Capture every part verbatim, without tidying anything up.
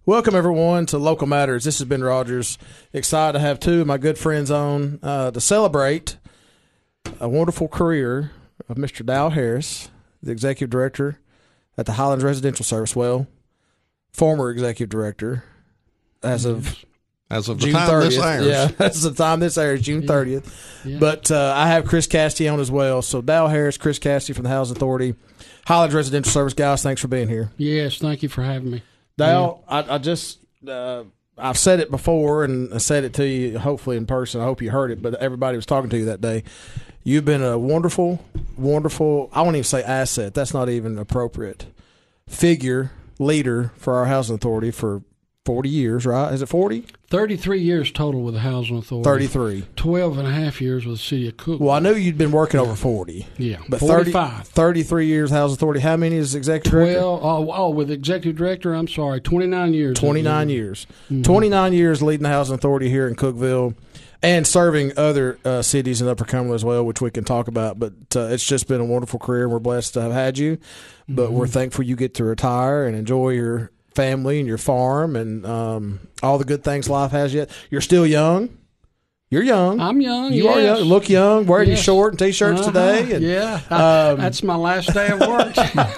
Welcome, everyone, to Local Matters. This is Ben Rogers. Excited to have two of my good friends on uh, to celebrate a wonderful career of Mister Dale Harris, the Executive Director at the Highlands Residential Service. Well, former Executive Director as of as of June the time thirtieth. this airs. Yeah, as of the time this airs, June thirtieth. Yeah. Yeah. But uh, I have Chris Cassidy on as well. So Dale Harris, Chris Cassidy from the Housing Authority, Highlands Residential Service. Guys, thanks for being here. Yes, thank you for having me. Dale, yeah. I, I just, uh, I've said it before, and I said it to you, hopefully in person. I hope you heard it, but everybody was talking to you that day. You've been a wonderful, wonderful, I won't even say asset. That's not even appropriate. Figure, leader for our housing authority for forty years, right? Is it forty? thirty-three years total with the Housing Authority. thirty-three. twelve and a half years with the City of Cookeville. Well, I knew you'd been working over forty. Yeah, but forty-five. thirty, thirty-three years Housing Authority. How many is Executive Director? twelve, oh, oh, with Executive Director, I'm sorry, twenty-nine years. twenty-nine years. Mm-hmm. twenty-nine years leading the Housing Authority here in Cookeville and serving other uh, cities in Upper Cumberland as well, which we can talk about. But uh, it's just been a wonderful career, and we're blessed to have had you. But mm-hmm. we're thankful you get to retire and enjoy your family and your farm and um, all the good things life has yet. You're still young. You're young. I'm young. You yes. are young. Look young. Wearing yes. your short and t-shirts uh-huh. today. And, yeah, um, that's my last day of work.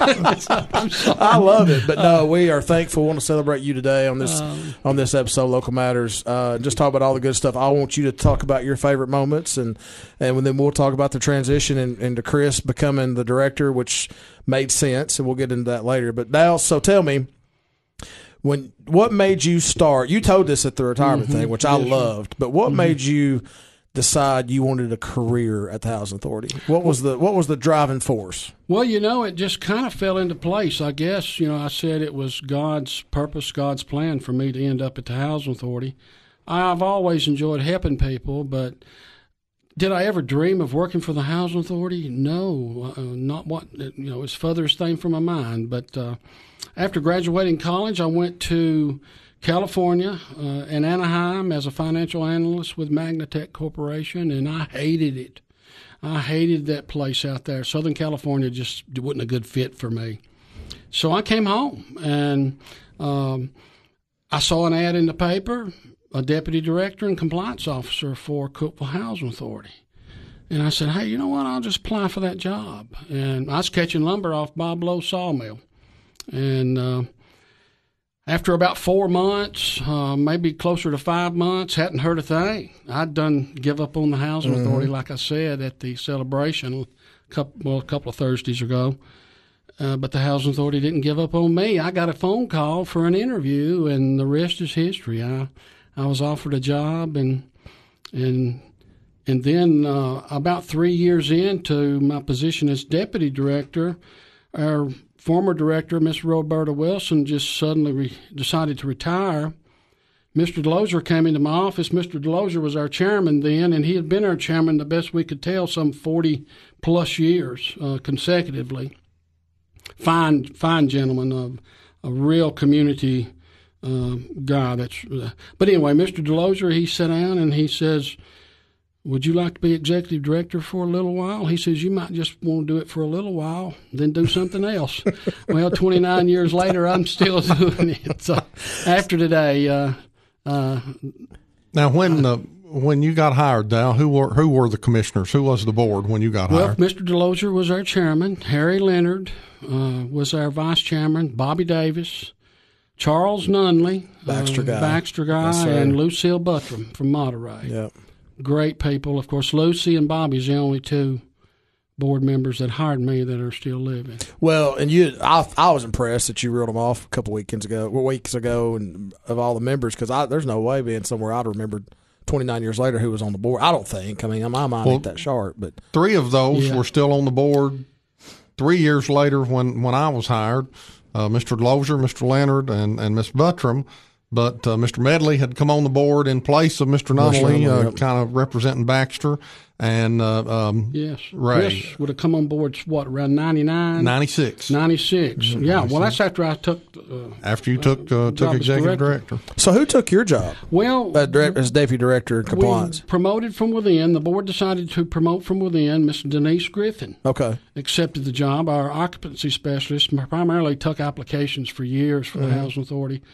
I love it. But no, we are thankful. We want to celebrate you today on this um, on this episode, Local Matters. Uh, just talk about all the good stuff. I want you to talk about your favorite moments, and and then we'll talk about the transition and, and to Chris becoming the director, which made sense, and we'll get into that later. But Dale, so tell me. When what made you start? You told us at the retirement mm-hmm. thing, which I yes, loved. But what mm-hmm. made you decide you wanted a career at the Housing Authority? What was the what was the driving force? Well, you know, it just kind of fell into place. I guess you know, I said it was God's purpose, God's plan for me to end up at the Housing Authority. I've always enjoyed helping people, but did I ever dream of working for the Housing Authority? No, uh, not what you know. It's furthest thing from my mind, but. Uh, After graduating college, I went to California uh, in Anaheim as a financial analyst with Magnatech Corporation, and I hated it. I hated that place out there. Southern California just wasn't a good fit for me. So I came home, and um, I saw an ad in the paper, a deputy director and compliance officer for Cookeville Housing Authority. And I said, hey, you know what, I'll just apply for that job. And I was catching lumber off Bob Lowe Sawmill. And uh, after about four months, uh, maybe closer to five months, hadn't heard a thing. I'd done give up on the Housing mm-hmm. Authority, like I said, at the celebration a couple, well, a couple of Thursdays ago. Uh, but the Housing Authority didn't give up on me. I got a phone call for an interview, and the rest is history. I I was offered a job, and and and then uh, about three years into my position as deputy director, our former director, Miss Roberta Wilson, just suddenly re- decided to retire. Mister Delozer came into my office. Mister Delozer was our chairman then, and he had been our chairman, the best we could tell, some forty-plus years uh, consecutively. Fine, fine gentleman, uh, a real community uh, guy. That's. Uh, but anyway, Mister Delozer, he sat down and he says, would you like to be executive director for a little while? He says, you might just want to do it for a little while, then do something else. Well, twenty-nine years later, I'm still doing it. So after today. Uh, uh, now, when uh, when you got hired, Dal, who were who were the commissioners? Who was the board when you got well, hired? Well, Mister Delozer was our chairman. Harry Leonard uh, was our vice chairman. Bobby Davis, Charles Nunley, Baxter uh, guy, Baxter guy, yes, and Lucille Buttram from Monterey. Yep. Great people. Of course, Lucy and Bobby's the only two board members that hired me that are still living. Well, and you, I, I was impressed that you reeled them off a couple weekends ago, well, weeks ago, and of all the members, because there's no way being somewhere I'd remembered twenty-nine years later who was on the board. I don't think. I mean, my mind well, ain't that sharp, but three of those yeah. were still on the board. Three years later, when when I was hired, uh, Mister Delozer, Mister Leonard, and and Miss Buttram. But uh, Mister Medley had come on the board in place of Mister Nunley, uh, yep. kind of representing Baxter. And uh, um, yes, Ray. Chris would have come on board, what, around ninety-nine? ninety-six. ninety-six. Mm-hmm. Yeah, well, that's after I took uh, After you took uh, took executive director. director. So who took your job? Well, uh, direct, as deputy director of compliance. We promoted from within. The board decided to promote from within. Miss Denise Griffin okay. accepted the job. Our occupancy specialist primarily took applications for years for mm-hmm. the Housing Authority.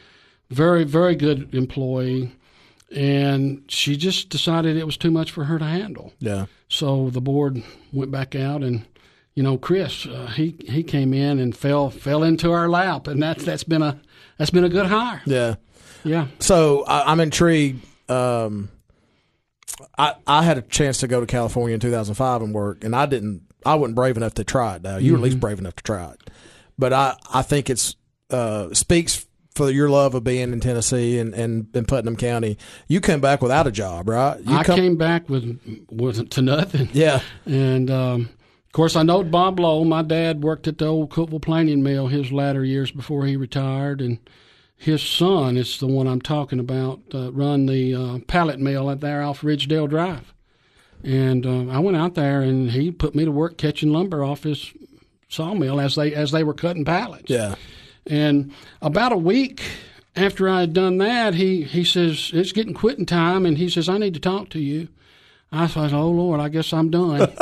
very, very good employee. And she just decided it was too much for her to handle. Yeah. So the board went back out, and you know, Chris, uh, he he came in and fell fell into our lap, and that's that's been a that's been a good hire. Yeah. Yeah. So I, I'm intrigued. Um, I I had a chance to go to California in two thousand five and work, and I didn't. I wasn't brave enough to try it. Now you were Mm-hmm. at least brave enough to try it, but I I think it's uh, speaks for your love of being in Tennessee and, and in Putnam County. You came back without a job, right? You I come, came back with with to nothing. Yeah. And um, of course, I know Bob Lowe. My dad worked at the old Cookville planing mill his latter years before he retired, and his son is the one I'm talking about. Uh, run the uh, pallet mill out there off Ridgedale Drive, and uh, I went out there, and he put me to work catching lumber off his sawmill as they as they were cutting pallets. Yeah. And about a week after I had done that, he, he says, it's getting quitting time, and he says, I need to talk to you. I thought, oh, Lord, I guess I'm done.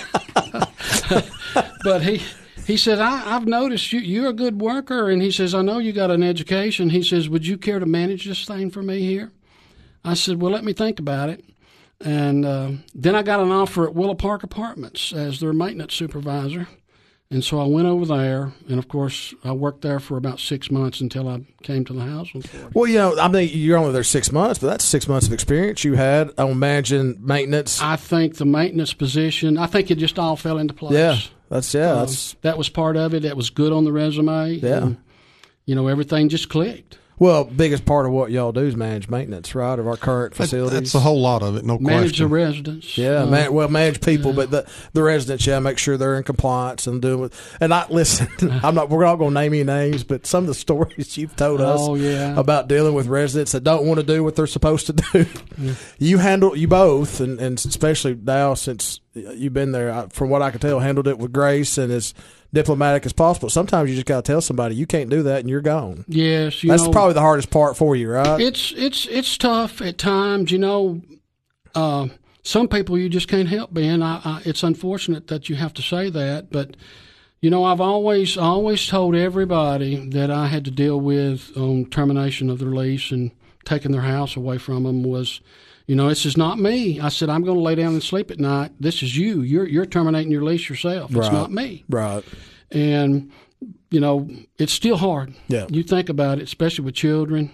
But he he said, I, I've noticed you, you're a good worker, and he says, I know you got an education. He says, would you care to manage this thing for me here? I said, well, let me think about it. And uh, then I got an offer at Willow Park Apartments as their maintenance supervisor. And so I went over there, and of course, I worked there for about six months until I came to the housing authority. Well, you know, I mean, you're only there six months, but that's six months of experience you had on managing maintenance. I think the maintenance position, I think it just all fell into place. Yeah, that's yeah, Um, that's that was part of it. That was good on the resume. Yeah. And, you know, everything just clicked. well, biggest part of what y'all do is manage maintenance, right, of our current facilities. That's a whole lot of it, no Manage the question. residents. Yeah, Uh, man, well, manage people, but the the residents, yeah, make sure they're in compliance and doing. And I listen. I'm not. We're not going to name any names, but some of the stories you've told us Oh, yeah. about dealing with residents that don't want to do what they're supposed to do. You handle you both, and, and especially now since you've been there, I, from what I can tell, handled it with grace and as diplomatic as possible. Sometimes you just got to tell somebody you can't do that, and you're gone. Yes, you That's know, probably the hardest part for you, right? It's it's it's tough at times, you know. Uh, some people you just can't help being. I, I, it's unfortunate that you have to say that, but you know, I've always always told everybody that I had to deal with on termination of their lease and taking their house away from them was, you know, this is not me. I said I'm going to lay down and sleep at night. This is you. You're you're terminating your lease yourself. It's Right. not me. Right. And you know, it's still hard. Yeah. You think about it, especially with children,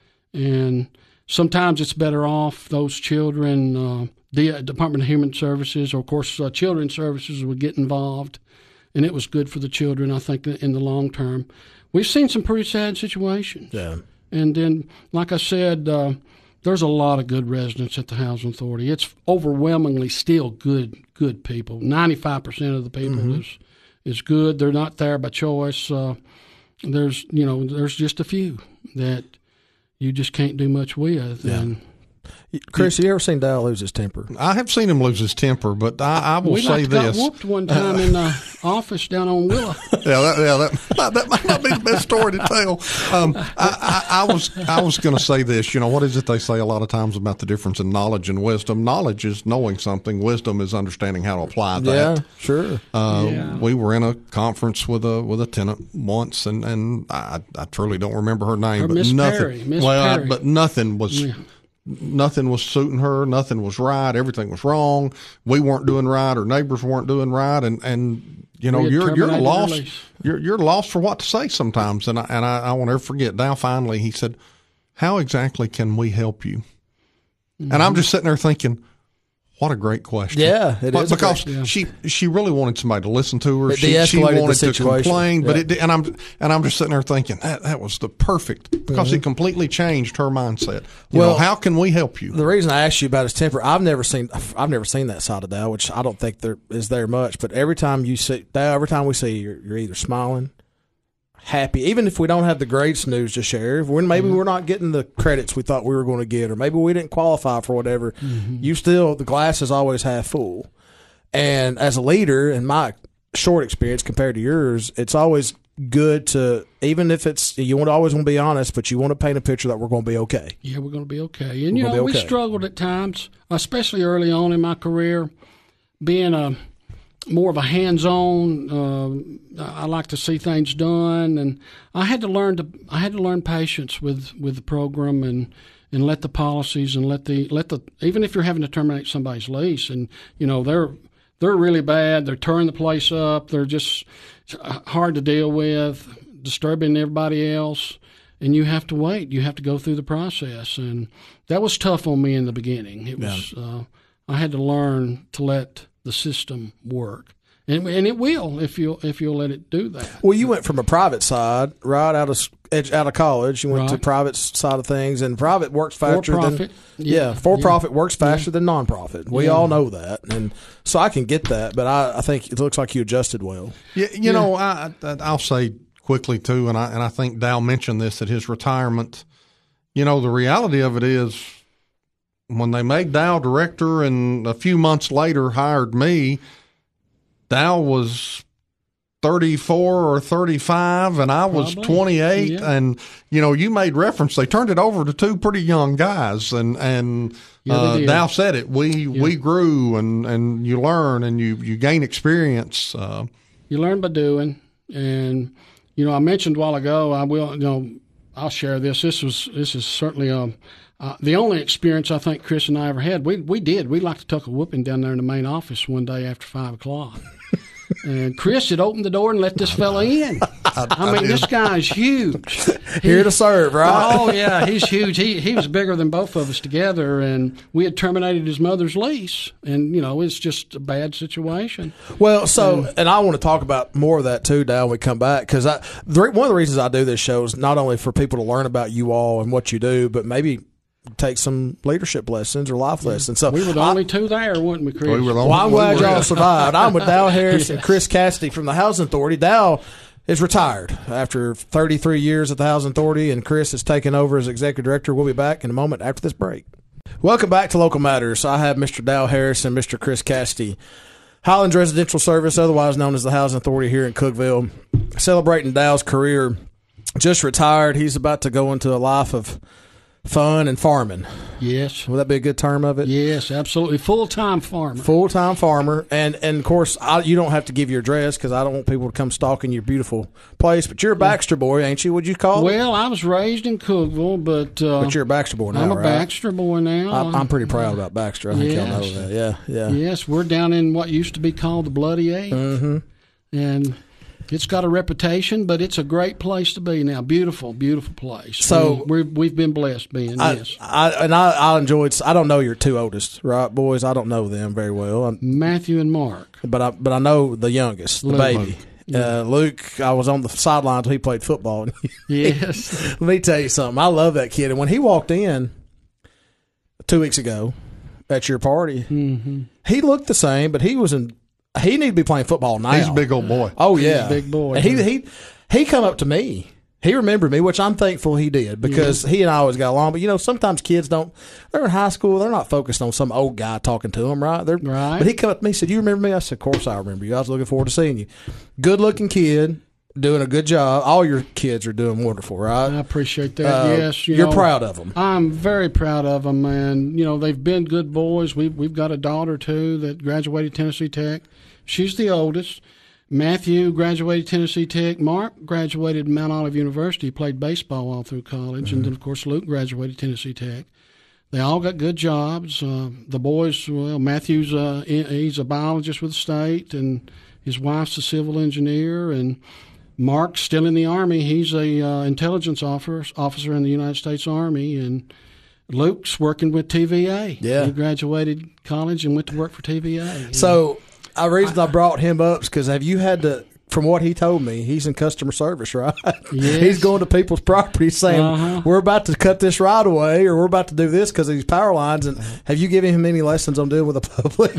and sometimes it's better off those children, uh, the Department of Human Services, or of course, uh, Children's Services would get involved, and it was good for the children, I think, in the long term. We've seen some pretty sad situations. Yeah. And then, like I said, uh, there's a lot of good residents at the Housing Authority. It's overwhelmingly still good good people. ninety-five percent of the people Mm-hmm. is is good. They're not there by choice. Uh, there's, you know, there's just a few that you just can't do much with. Yeah. And Chris, you ever seen Dal lose his temper? I have seen him lose his temper, but I, I will we say like got this. whooped one time in the office down on Willow. Yeah, that, yeah, that, that might not be the best story to tell. Um, I, I, I was, I was going to say this. You know, what is it they say a lot of times about the difference in knowledge and wisdom? Knowledge is knowing something. Wisdom is understanding how to apply that. Yeah, sure. Uh, Yeah. We were in a conference with a with a tenant once, and, and I, I truly don't remember her name, Or but Miss nothing. Perry, Miss well, I- Perry. but nothing was. Yeah. Nothing was suiting her. Nothing was right. Everything was wrong. We weren't doing right. Our neighbors weren't doing right. And, and you know, We had you're you're terminated lost. their lease. You're you're lost for what to say sometimes. And I, and I, I won't ever forget. Dow finally he said, "How exactly can we help you?" Mm-hmm. And I'm just sitting there thinking, what a great question. Yeah, it But is a because great- yeah. she she really wanted somebody to listen to her. It She, she de-escalated the wanted to situation. complain, but Yeah. it did- and I'm and I'm just sitting there thinking that that was the perfect because Mm-hmm. it completely changed her mindset. You Well, know, how can we help you? The reason I asked you about his temper, I've never seen, I've never seen that side of Dal, which I don't think there is there much. But every time you see Dal, every time we see you, you're, you're either smiling, happy, even if we don't have the greatest news to share. If we're, maybe we're not getting the credits we thought we were going to get, or maybe we didn't qualify for whatever. You still, the glass is always half full. And as a leader, in my short experience compared to yours, it's always good to, even if it's, you want to always want to be honest, but you want to paint a picture that we're going to be okay. Yeah, we're going to be okay. And, you We're know, gonna we be okay. struggled at times, especially early on in my career, being a more of a hands-on. Uh, I like to see things done, and I had to learn to. I had to learn patience with, with the program and, and let the policies and let the let the even if you're having to terminate somebody's lease, and you know they're they're really bad. They're tearing the place up. They're just hard to deal with, disturbing everybody else, and you have to wait. You have to go through the process, and that was tough on me in the beginning. It was. Yeah. Uh, I had to learn to let the system work, and and it will if you if you'll let it do that. Well, you went from a private side right out of out of college. You went right. to private side of things, and private works faster for than yeah, yeah for yeah. profit works faster yeah. than nonprofit. We yeah. all know that, and so I can get that. But I, I think it looks like you adjusted well. Yeah, you yeah. know, I I'll say quickly too, and I and I think Dow mentioned this at his retirement. You know, the reality of it is, when they made Dow director and a few months later hired me, Dow was thirty-four or thirty-five and I was Probably. twenty-eight. Yeah. And, you know, you made reference. They turned it over to two pretty young guys. And, and yeah, uh, Dow said it. We yeah. we grew and, and you learn and you, you gain experience. Uh, you learn by doing. And, you know, I mentioned a while ago, I will, you know, I'll share this. This was this is certainly a Uh, the only experience I think Chris and I ever had, we we did. We liked to tuck a whooping down there in the main office one day after five o'clock. And Chris had opened the door and let this fella in. I, I mean, this guy's huge. He, Here to serve, right? Oh, yeah, he's huge. He he was bigger than both of us together, and we had terminated his mother's lease. And, you know, it's just a bad situation. Well, so, and, and I want to talk about more of that too, Dow, when we come back, because I the, one of the reasons I do this show is not only for people to learn about you all and what you do, but maybe take some leadership lessons or life lessons. So we were the I, only two there, weren't we, Chris? We were the well, I'm glad we y'all survived. I'm with Dow Harris yes. and Chris Cassidy from the Housing Authority. Dow is retired after thirty-three years at the Housing Authority, and Chris has taken over as executive director. We'll be back in a moment after this break. Welcome back to Local Matters. I have Mister Dow Harris and Mister Chris Cassidy. Highlands Residential Service, otherwise known as the Housing Authority here in Cookeville, celebrating Dow's career. Just retired. He's about to go into a life of fun and farming. Yes. Would that be a good term of it? Yes, absolutely. Full-time farmer. Full-time farmer. And, and of course, I, you don't have to give your address because I don't want people to come stalking your beautiful place. But you're a Baxter boy, ain't you? What'd you call it? Well, I was raised in Cookeville, but... Uh, but you're a Baxter boy now, I'm a right? Baxter boy now. I, I'm pretty proud about Baxter. I think yes. y'all know that. Yeah, yeah. Yes, we're down in what used to be called the Bloody Eight. Mm-hmm. And... it's got a reputation, but it's a great place to be now. Beautiful, beautiful place. So we, we're, we've been blessed being I, this. I, and I, I enjoyed. I don't know your two oldest, right, boys? I don't know them very well. I'm, Matthew and Mark, but I, but I know the youngest, the Luke. baby. Yeah. Uh, Luke, I was on the sideline until he played football. Yes. Let me tell you something. I love that kid. And when he walked in two weeks ago at your party, mm-hmm. he looked the same, but he was in. He need to be playing football now. He's a big old boy. Oh yeah, He's a big boy. And he he he come up to me. He remembered me, which I'm thankful he did because yeah. he and I always got along. But you know, sometimes kids don't. They're in high school. They're not focused on some old guy talking to them, right? They're, right. But he come up to me and said, "You remember me?" I said, "Of course I remember you. I was looking forward to seeing you. Good looking kid." Doing a good job. All your kids are doing wonderful, right? I appreciate that. Uh, yes, you you're know, proud of them. I'm very proud of them, and you know they've been good boys. We've we've got a daughter too that graduated Tennessee Tech. She's the oldest. Matthew graduated Tennessee Tech. Mark graduated Mount Olive University. Played baseball all through college, mm-hmm. and then of course Luke graduated Tennessee Tech. They all got good jobs. Uh, the boys, well, Matthew's uh, he's a biologist with the state, and his wife's a civil engineer, and Mark's still in the Army. He's a uh, intelligence officer, officer in the United States Army, and Luke's working with T V A. Yeah. He graduated college and went to work for T V A. So the reason I, I brought him up is because have you had to, from what he told me, he's in customer service, right? Yes. He's going to people's properties saying, uh-huh. we're about to cut this right away or we're about to do this because of these power lines. And have you given him any lessons on dealing with the public?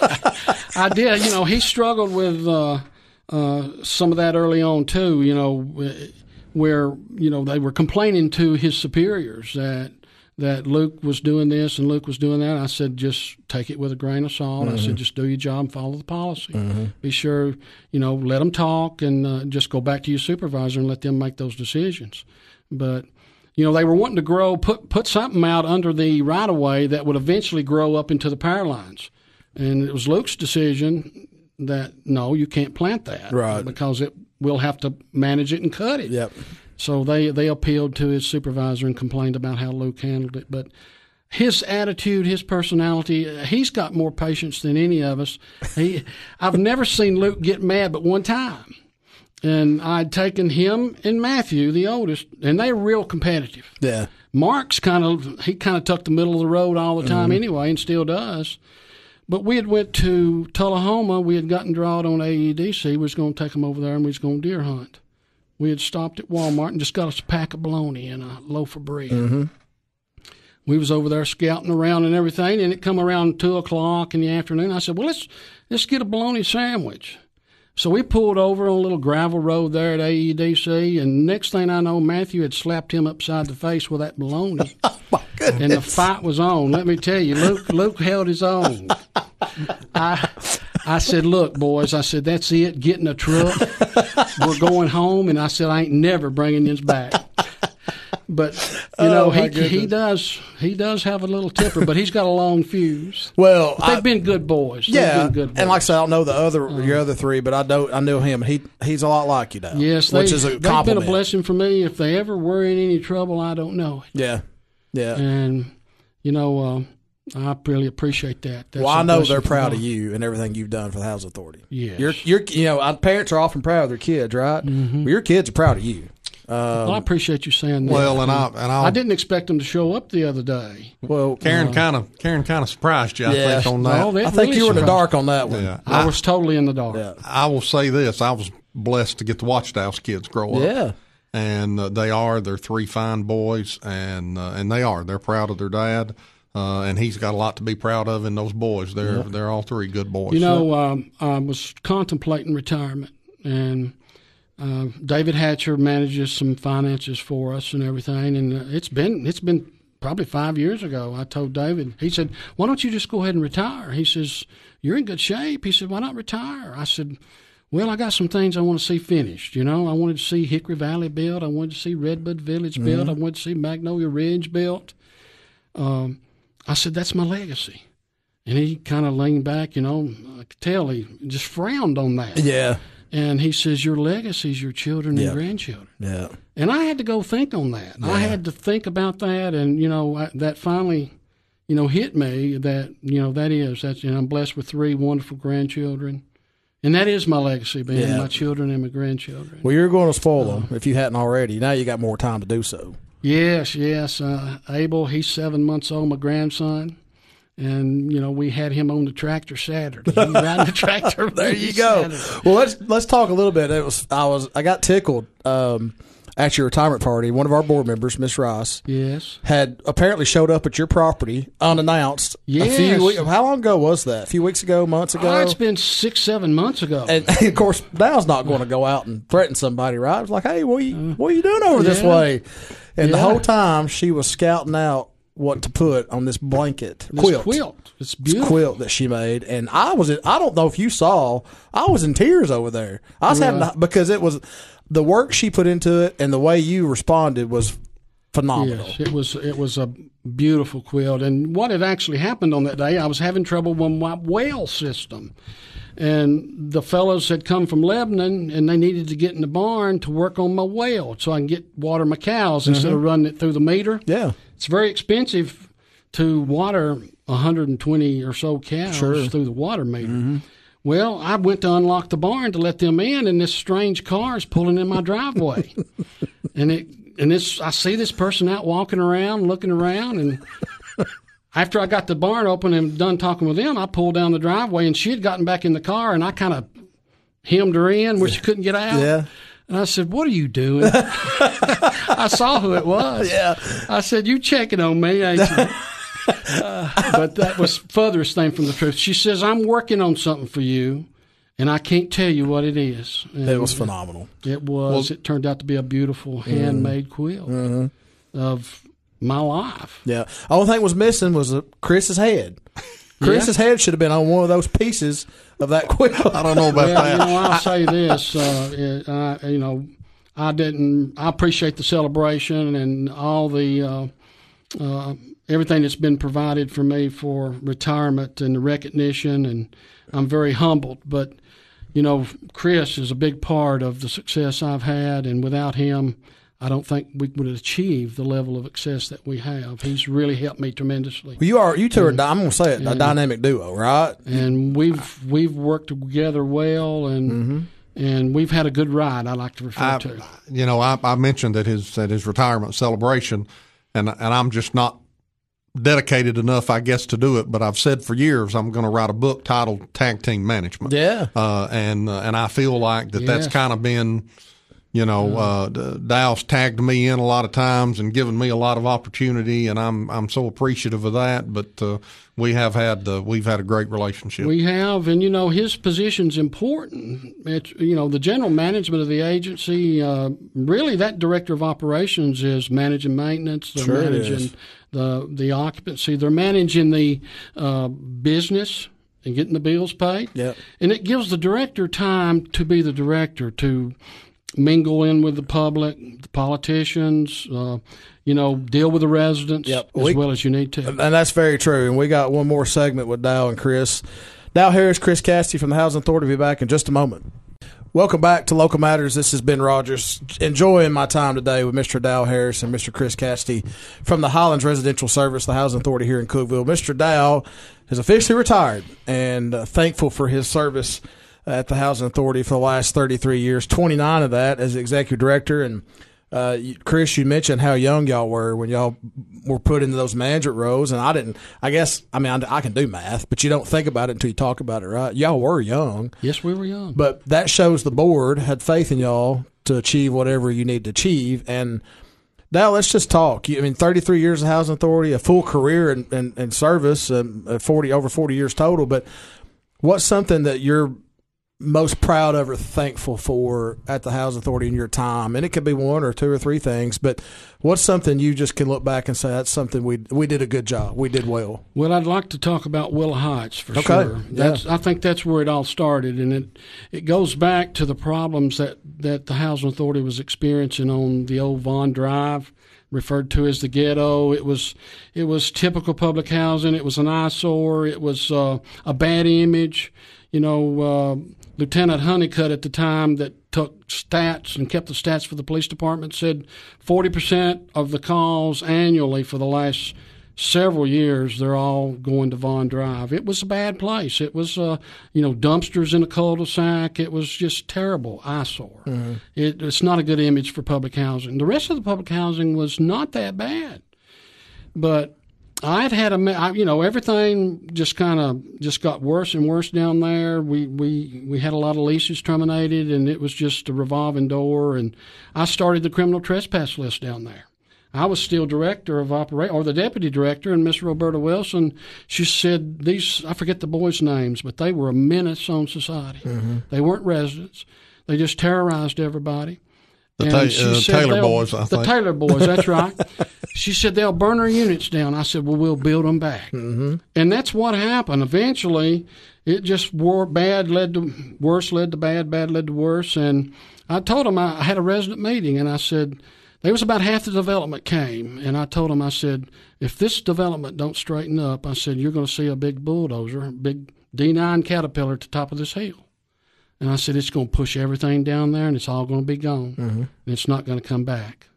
I did. You know, he struggled with uh, – Uh, some of that early on too, you know, where you know they were complaining to his superiors that that Luke was doing this and Luke was doing that. I said, just take it with a grain of salt. Mm-hmm. I said, just do your job and follow the policy. Mm-hmm. Be sure, you know, let them talk and uh, just go back to your supervisor and let them make those decisions. But you know, they were wanting to grow, put put something out under the right of way that would eventually grow up into the power lines, and it was Luke's decision that no, you can't plant that, right? Because it we'll have to manage it and cut it. Yep. So they they appealed to his supervisor and complained about how Luke handled it, but. His attitude, his personality, he's got more patience than any of us. He, I've never seen Luke get mad but one time. And I'd taken him and Matthew, the oldest, and they're real competitive. Yeah. Mark's kind of, he kind of took the middle of the road all the time mm-hmm. anyway and still does. But we had went to Tullahoma. We had gotten drawed on A E D C. We was going to take them over there and we was going to deer hunt. We had stopped at Walmart and just got us a pack of bologna and a loaf of bread. Mm-hmm. We was over there scouting around and everything, and it come around two o'clock in the afternoon. I said, well, let's let's get a bologna sandwich. So we pulled over on a little gravel road there at A E D C, and next thing I know, Matthew had slapped him upside the face with that bologna. Oh, my goodness. And the fight was on. Let me tell you, Luke Luke held his own. I I said, look, boys, I said, that's it. Get in the truck. We're going home. And I said, I ain't never bringing this back. But you know, oh, he he does he does have a little temper, but he's got a long fuse. Well, but they've I, been good boys. They've yeah, been good boys. And like I said, I don't know the other uh, your other three, but I know I know him. He he's a lot like you now. Yes, which is a they've compliment. been a blessing for me. If they ever were in any trouble, I don't know it. Yeah, yeah. And you know, uh, I really appreciate that. That's well, I know they're proud of you and everything you've done for the Housing Authority. Yes, you're you're you know, our parents are often proud of their kids, right? Mm-hmm. Well, your kids are proud of you. Um, well, I appreciate you saying that. Well, and I and I'll, I didn't expect them to show up the other day. Well, Karen uh, kind of Karen kind of surprised you, I yeah. think, on that. No, I think really you were in the surprised. dark on that one. Yeah. I, I was totally in the dark. Yeah. I will say this: I was blessed to get to watch those kids grow up. Yeah. And uh, they are they're three fine boys, and uh, and they are they're proud of their dad. Uh, and he's got a lot to be proud of in those boys. They're Yeah. they're all three good boys. You know, um, I was contemplating retirement, and uh, David Hatcher manages some finances for us and everything. And uh, it's been it's been probably five years ago. I told David. He said, "Why don't you just go ahead and retire?" He says, "You're in good shape." He said, "Why not retire?" I said, "Well, I got some things I want to see finished. You know, I wanted to see Hickory Valley built. I wanted to see Redbud Village built. Mm-hmm. I wanted to see Magnolia Ridge built." Um, I said, "That's my legacy." And he kind of leaned back, you know, I could tell he just frowned on that. Yeah. And he says, "Your legacy is your children yeah. and grandchildren." Yeah. And I had to go think on that. Yeah. I had to think about that, and, you know, I, that finally, you know, hit me that, you know, that is, that's, you know, I'm blessed with three wonderful grandchildren. And that is my legacy, being yeah. my children and my grandchildren. Well, you're going to spoil them if you hadn't already. Now you got more time to do so. Yes, yes. Uh, Abel, he's seven months old, my grandson. And, you know, we had him on the tractor Saturday. He riding the tractor. There you go. Saturday. Well, let's let's talk a little bit. It was I was I got tickled um, at your retirement party. One of our board members, Miss Rice, yes, had apparently showed up at your property unannounced. Yes. A few weeks, how long ago was that? A few weeks ago, months ago? Oh, it's been six, seven months ago. And, and of course, Dow's not going to go out and threaten somebody, right? It's like, hey, what are you, what are you doing over yeah. this way? And yeah. the whole time she was scouting out what to put on this blanket this quilt. quilt. It's beautiful. This quilt that she made, and I was in, I don't know if you saw, I was in tears over there. I was yeah. having because it was the work she put into it and the way you responded was phenomenal. Yes, it was it was a beautiful quilt. And what had actually happened on that day, I was having trouble with my well system. And the fellows had come from Lebanon, and they needed to get in the barn to work on my well so I can get water my cows mm-hmm. instead of running it through the meter. Yeah. It's very expensive to water one hundred twenty or so cows sure. through the water meter. Mm-hmm. Well, I went to unlock the barn to let them in, and this strange car is pulling in my driveway. and it and this I see this person out walking around, looking around, and after I got the barn open and done talking with them, I pulled down the driveway, and she had gotten back in the car, and I kind of hemmed her in where she couldn't get out. Yeah. And I said, "What are you doing?" I saw who it was. Yeah. I said, "You checking on me, ain't you?" uh, but that was furthest thing from the truth. She says, "I'm working on something for you, and I can't tell you what it is." And it was phenomenal. It was. Well, it turned out to be a beautiful handmade mm-hmm. quilt mm-hmm. of my life. Yeah. The only thing was missing was Chris's head. Chris's yeah. head should have been on one of those pieces of that quilt. I don't know about well, that. You know, I'll say this. Uh, it, I, you know, I didn't. I appreciate the celebration and all the uh, uh, everything that's been provided for me for retirement and the recognition, and I'm very humbled. But, you know, Chris is a big part of the success I've had, and without him, I don't think we would achieve the level of success that we have. He's really helped me tremendously. Well, you are you two and, are I'm going to say it and, a dynamic duo, right? And we've we've worked together well, and mm-hmm. and we've had a good ride. I like to refer I, to. You know, I, I mentioned at his at his retirement celebration, and and I'm just not dedicated enough, I guess, to do it. But I've said for years I'm going to write a book titled Tag Team Management. Yeah, uh, and uh, and I feel like that yes. that's kind of been. You know, uh, Dow's tagged me in a lot of times and given me a lot of opportunity, and I'm I'm so appreciative of that. But uh, we have had uh, we've had a great relationship. We have, and you know, his position's important. It's, you know, the general management of the agency. Uh, really, that director of operations is managing maintenance. They're sure managing the the occupancy. They're managing the uh, business and getting the bills paid. Yep. And it gives the director time to be the director, to mingle in with the public, the politicians, uh, you know, deal with the residents yep. as we, well as you need to. And that's very true. And we got one more segment with Dow and Chris. Dow Harris, Chris Castee from the Housing Authority will be back in just a moment. Welcome back to Local Matters. This is Ben Rogers. Enjoying my time today with Mister Dow Harris and Mister Chris Castee from the Highlands Residential Service, the Housing Authority here in Cookeville. Mister Dow is officially retired and uh, thankful for his service at the Housing Authority for the last thirty-three years, twenty-nine of that as executive director. And uh, Chris, you mentioned how young y'all were when y'all were put into those management roles. And I didn't, I guess, I mean, I, I can do math, but you don't think about it until you talk about it, right? Y'all were young. Yes, we were young. But that shows the board had faith in y'all to achieve whatever you need to achieve. And now let's just talk. I mean, thirty-three years of Housing Authority, a full career in, in, in service, um, forty over forty years total. But what's something that you're most proud of or thankful for at the Housing Authority in your time? And it could be one or two or three things, but what's something you just can look back and say, that's something we we did a good job, we did well? Well, I'd like to talk about Willow Heights for okay. sure. That's, yeah. I think that's where it all started, and it it goes back to the problems that, that the Housing Authority was experiencing on the old Vaughn Drive, referred to as the ghetto. It was it was typical public housing. It was an eyesore. It was uh, a bad image. You know, uh, Lieutenant Honeycutt at the time that took stats and kept the stats for the police department said forty percent of the calls annually for the last several years, they're all going to Vaughn Drive. It was a bad place. It was, uh, you know, dumpsters in a cul-de-sac. It was just terrible, eyesore. Mm-hmm. It, it's not a good image for public housing. The rest of the public housing was not that bad. But I'd had a, I, you know, everything just kind of just got worse and worse down there. We, we, we had a lot of leases terminated, and it was just a revolving door. And I started the criminal trespass list down there. I was still director of operation, or the deputy director, and Miss Roberta Wilson, she said these, I forget the boys' names, but they were a menace on society. Mm-hmm. They weren't residents. They just terrorized everybody. The ta- uh, Taylor boys, I the think. The Taylor boys, that's right. She said, they'll burn our units down. I said, well, we'll build them back. Mm-hmm. And that's what happened. Eventually, it just wore bad led to worse, led to bad, bad led to worse. And I told them, I had a resident meeting, and I said, there was about half the development came, and I told them, I said, if this development don't straighten up, I said, you're going to see a big bulldozer, a big D nine Caterpillar at the top of this hill. And I said, it's going to push everything down there, and it's all going to be gone, mm-hmm. and it's not going to come back.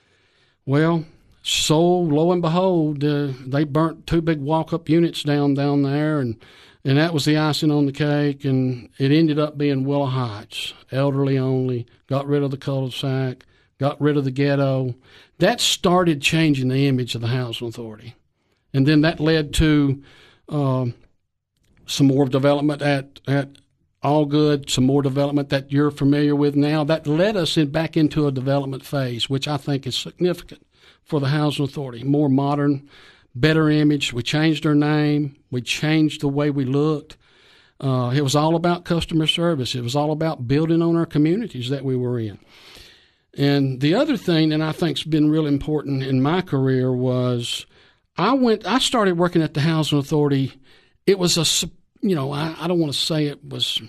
Well, so lo and behold, uh, they burnt two big walk-up units down down there, and, and that was the icing on the cake, and it ended up being Willow Heights, elderly only, got rid of the cul-de-sac, got rid of the ghetto. That started changing the image of the Housing Authority. And then that led to uh, some more development at, at Allgood, some more development that you're familiar with now. That led us in, back into a development phase, which I think is significant for the Housing Authority. More modern, better image. We changed our name. We changed the way we looked. Uh, it was all about customer service. It was all about building on our communities that we were in. And the other thing that I think's been really important in my career was I went. I started working at the Housing Authority. It was a, you know, I, I don't want to say it was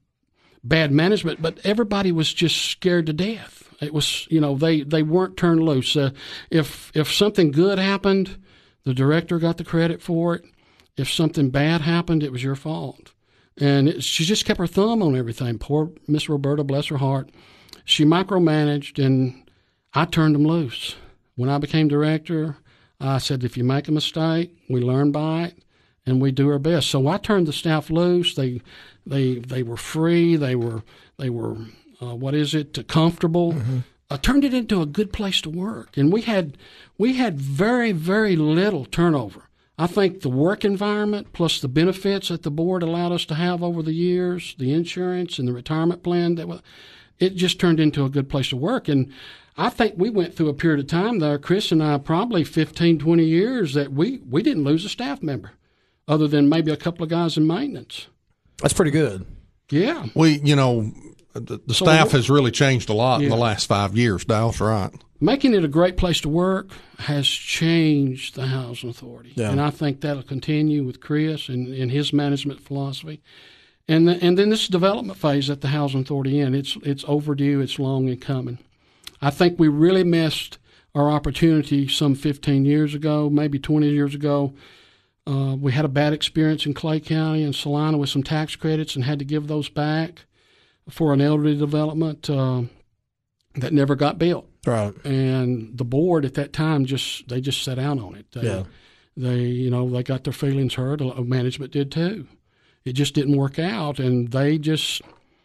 bad management, but everybody was just scared to death. It was, you know, they, they weren't turned loose. Uh, if if something good happened, The director got the credit for it. If something bad happened, it was your fault. And it, she just kept her thumb on everything. Poor Miss Roberta, bless her heart. She micromanaged, and I turned them loose. When I became director, I said, if you make a mistake, we learn by it, and we do our best. So I turned the staff loose. They they they were free. They were, they were uh, what is it, comfortable. Mm-hmm. I turned it into a good place to work. And we had we had very, very little turnover. I think the work environment plus the benefits that the board allowed us to have over the years, the insurance and the retirement plan, that it just turned into a good place to work. And I think we went through a period of time there, Chris and I, probably fifteen, twenty years, that we, we didn't lose a staff member other than maybe a couple of guys in maintenance. That's pretty good. Yeah. We, you know, the, the So staff what- has really changed a lot in Yeah. the last five years. Dallas, right? Making it a great place to work has changed the Housing Authority. Yeah. And I think that'll continue with Chris and, and his management philosophy. And the, and then this development phase that the Housing Authority in, it's it's overdue, it's long in coming. I think we really missed our opportunity some fifteen years ago, maybe twenty years ago. Uh, we had a bad experience in Clay County and Salina with some tax credits and had to give those back for an elderly development uh, that never got built. Right. And the board at that time just they just sat down on it. They, Yeah. they you know they got their feelings hurt. Management did too. It just didn't work out, and they just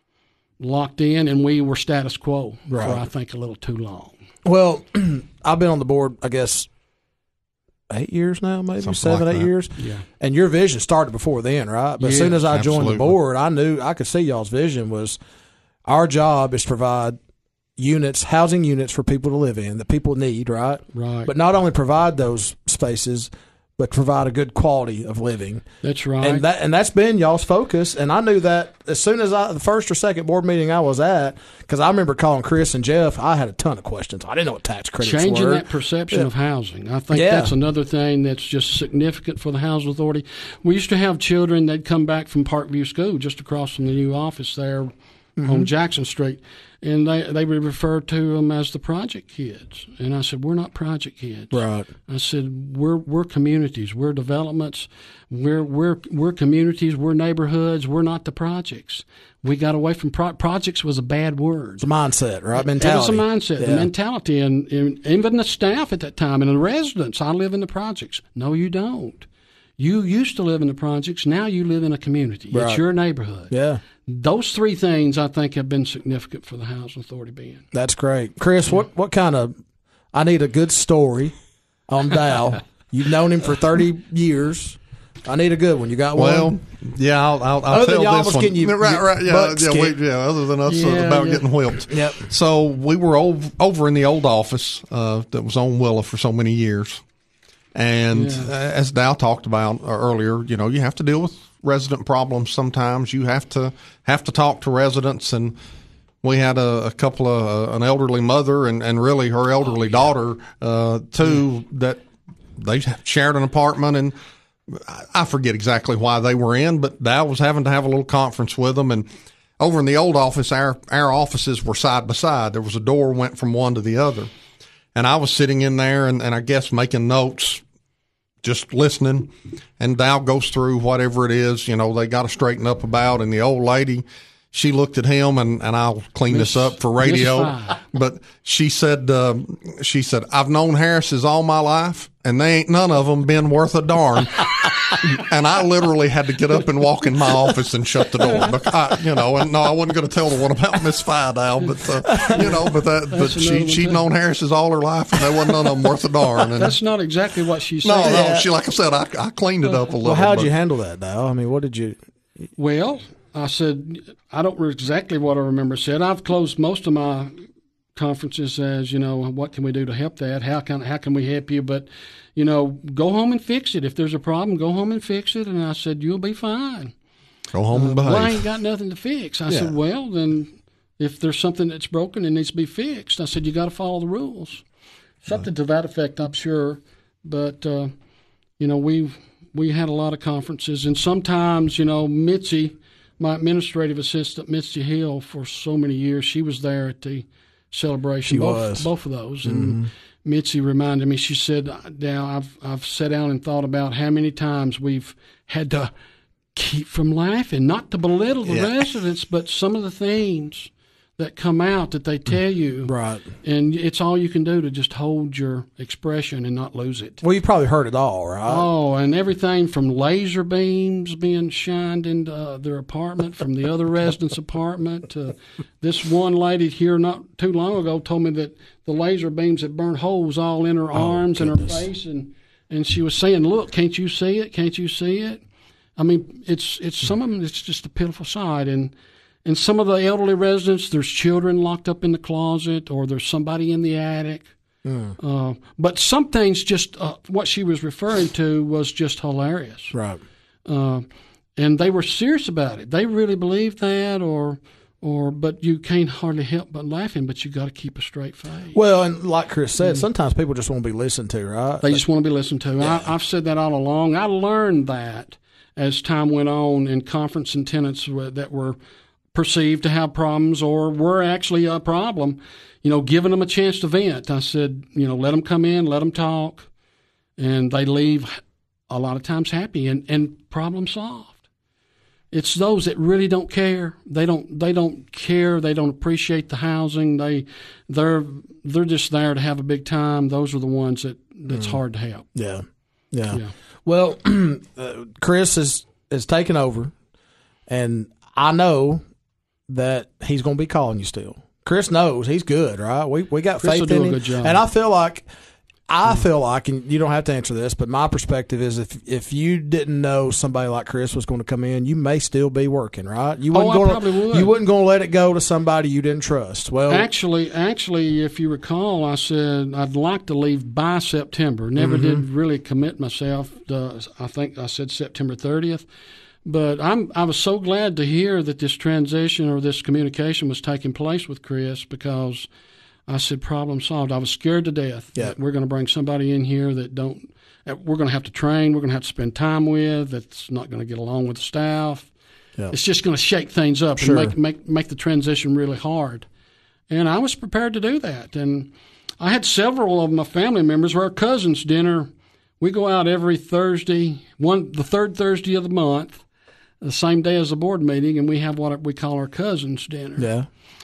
locked in, and we were status quo Right. for I think a little too long. Well, I've been on the board, I guess, eight years now, maybe Something seven, like eight that. years. Yeah. And your vision started before then, right? But as soon Yes, as I joined absolutely. the board, I knew I could see y'all's vision was our job is to provide units, housing units for people to live in that people need, right? Right. But not only provide those spaces, but provide a good quality of living. That's right. And that and that's been y'all's focus. And I knew that as soon as I the first or second board meeting I was at, because I remember calling Chris and Jeff, I had a ton of questions. I didn't know what tax credits Changing were. that perception Yeah. of housing. I think Yeah. that's another thing that's just significant for the Housing Authority. We used to have children that come back from Parkview School just across from the new office there Mm-hmm. on Jackson Street, and they, they would refer to them as the project kids. And I said, we're not project kids. Right. I said, we're we're communities, we're developments, we're we're we're communities, we're neighborhoods, we're not the projects. We got away from pro- projects was a bad word. It's a mindset, right? Mentality. It was a mindset, the Yeah. mentality, and, and even the staff at that time and the residents. I live in the projects. No, you don't. You used to live in the projects. Now you live in a community. Right. It's your neighborhood. Yeah. Those three things I think have been significant for the Housing Authority being. That's great. Chris, what, what kind of – I need a good story on Dow. You've known him for thirty years. I need a good one. You got one? Well, yeah, I'll, I'll, I'll Other than tell y'all this was one. getting you- right, right, yeah, butts yeah, we, kicked. yeah. Other than us uh, Yeah, about yeah. getting whipped. Yep. So we were over, over in the old office uh, that was on Willa for so many years, and Yeah. uh, as Dow talked about earlier, you know, you have to deal with resident problems sometimes. You have to have to talk to residents, and we had a, a couple of uh, an elderly mother and, and really her elderly daughter uh, too that they shared an apartment, and I forget exactly why they were in, but Dow was having to have a little conference with them. And over in the old office, our our offices were side by side. There was a door went from one to the other, and I was sitting in there and, and I guess making notes, just listening. And Dow goes through whatever it is, you know, they got to straighten up about. And the old lady, she looked at him, and, and I'll clean this up for radio. Fine. But she said, um, she said, I've known Harris's all my life, and they ain't none of them been worth a darn. And I literally had to get up and walk in my office and shut the door. But I, you know, and no, I wasn't going to tell the one about Miss Fidel, but uh, you know, but that, but That's another she one, she'd too. known Harris's all her life, and there wasn't none of them worth a darn. And That's not exactly what she said. no, no, Yeah. she like I said, I, I cleaned it up a little. Well, how'd but- you handle that, Dow? I mean, what did you – Well, I said, I don't remember exactly what I remember said. I've closed most of my conferences as, you know, what can we do to help that? How can how can we help you? But, you know, go home and fix it. If there's a problem, go home and fix it. And I said, you'll be fine. Go home and Well, I behave. ain't got nothing to fix. I Yeah. said, well, then if there's something that's broken and needs to be fixed, I said, you got to follow the rules. Something to that effect, I'm sure. But, uh, you know, we we had a lot of conferences. And sometimes, you know, Mitzi, my administrative assistant, Mitzi Hill, for so many years, she was there at the celebration. She both, was. both of those. And Mitzi reminded me, she said, Dal, I've, I've sat down and thought about how many times we've had to keep from laughing, not to belittle the yeah. residents, but some of the things that come out that they tell you. Right. And it's all you can do to just hold your expression and not lose it. Well, you probably heard it all, right? Oh, and everything from laser beams being shined into uh, their apartment from the other residents' apartment to this one lady here not too long ago told me that the laser beams had burned holes all in her Oh, arms goodness. and her face. And, and she was saying, look, can't you see it? Can't you see it? I mean, it's it's some of them, it's just a pitiful sight. And And some of the elderly residents, there's children locked up in the closet or there's somebody in the attic. Mm. Uh, but some things just, uh, what she was referring to was just hilarious. Right. Uh, and they were serious about it. They really believed that or, or but you can't hardly help but laughing, but you got to keep a straight face. Well, and like Chris said, mm. sometimes people just want to be listened to, right? They just want to be listened to. Yeah. I, I've said that all along. I learned that as time went on in conference and tenants that were perceived to have problems or were actually a problem, you know, giving them a chance to vent. I said, you know, let them come in, let them talk, and they leave a lot of times happy and, and problem solved. It's those that really don't care. They don't. They don't care. They don't appreciate the housing. They, they're they're just there to have a big time. Those are the ones that that's mm. hard to help. Yeah, yeah. yeah. Well, uh, Chris has has taken over, and I know that he's going to be calling you still. Chris knows he's good, right? We we got Chris faith will do in a him, good job. and I feel like I feel like, and you don't have to answer this, but my perspective is if if you didn't know somebody like Chris was going to come in, you may still be working, right? You oh, wouldn't I gonna, probably would. You wouldn't going to let it go to somebody you didn't trust. Well, actually, actually, if you recall, I said I'd like to leave by September. Never mm-hmm. did really commit myself. To, I think I said September thirtieth. But I'm I was so glad to hear that this transition or this communication was taking place with Chris because I said problem solved. I was scared to death yeah. that we're going to bring somebody in here that don't that we're going to have to train, we're going to have to spend time with, that's not going to get along with the staff. Yeah. It's just going to shake things up sure. and make, make make the transition really hard. And I was prepared to do that. And I had several of my family members for our cousins' dinner. We go out every Thursday, one the third Thursday of the month, the same day as the board meeting, and we have what we call our cousins' dinner. Yeah.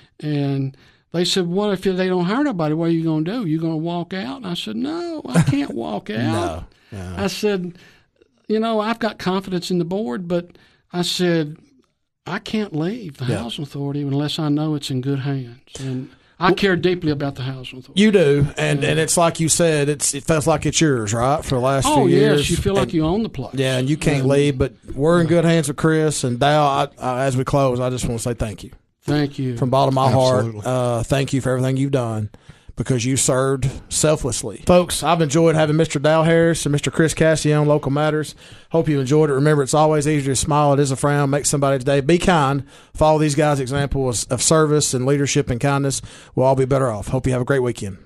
And they said, what if they don't hire nobody? What are you going to do? You going to walk out? And I said, no, I can't walk out. no, no. I said, you know, I've got confidence in the board, but I said, I can't leave the yeah. housing authority unless I know it's in good hands. And I care deeply about the housing authority. You do, and yeah. and it's like you said, it's it feels like it's yours, right, for the last oh, few yes, years. you feel and, like you own the place. Yeah, and you can't and, leave, but we're in good hands with Chris and Dal. I, I, as we close, I just want to say thank you. Thank you. From the bottom of my Absolutely. heart, uh, thank you for everything you've done because you served selflessly. Folks, I've enjoyed having Mister Dal Harris and Mister Chris Cassidy on Local Matters. Hope you enjoyed it. Remember, it's always easier to smile. It is a frown. Make somebody's day. Be kind. Follow these guys' examples of service and leadership and kindness. We'll all be better off. Hope you have a great weekend.